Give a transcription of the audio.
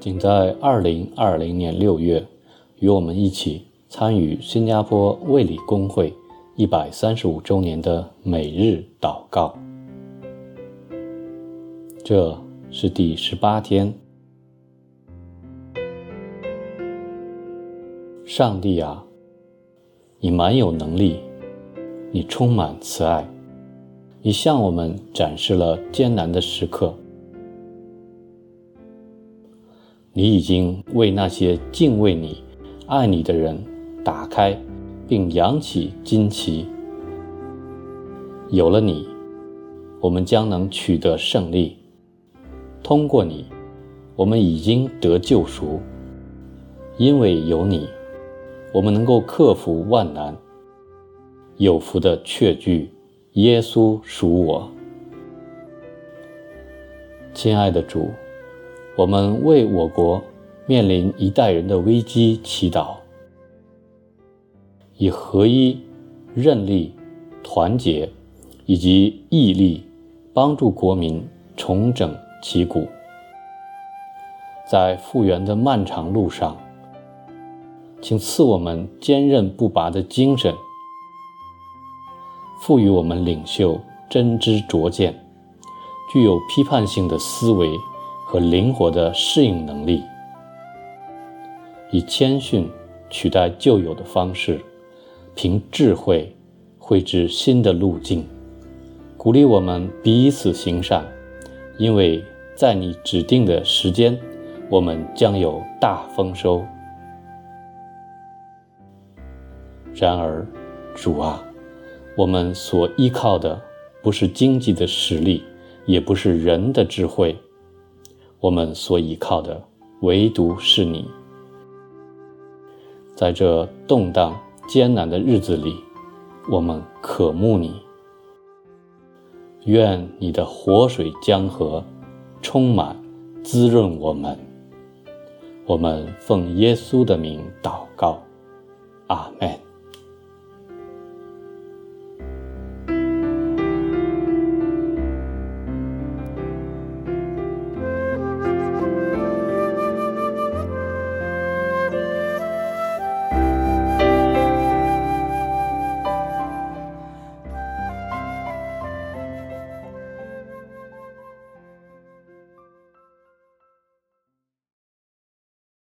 请在2020年6月与我们一起参与新加坡卫理公会135周年的每日祷告。这是第18天。上帝啊，你满有能力，你充满慈爱，你向我们展示了艰难的时刻。你已经为那些敬畏你、爱你的人打开并扬起旌旗。有了你，我们将能取得胜利。通过你，我们已经得救赎。因为有你，我们能够克服万难。有福的确据，耶稣属我。亲爱的主，我们为我国面临一代人的危机祈祷，以合一、韧力、团结以及毅力帮助国民重整旗鼓。在复原的漫长路上，请赐我们坚韧不拔的精神，赋予我们领袖真知灼见，具有批判性的思维和灵活的适应能力，以谦逊取代旧有的方式，凭智慧绘制新的路径，鼓励我们彼此行善，因为在你指定的时间，我们将有大丰收。然而，主啊，我们所依靠的不是经济的实力，也不是人的智慧，我们所依靠的唯独是你。在这动荡艰难的日子里，我们渴慕你。愿你的活水江河充满滋润我们。我们奉耶稣的名祷告，阿们。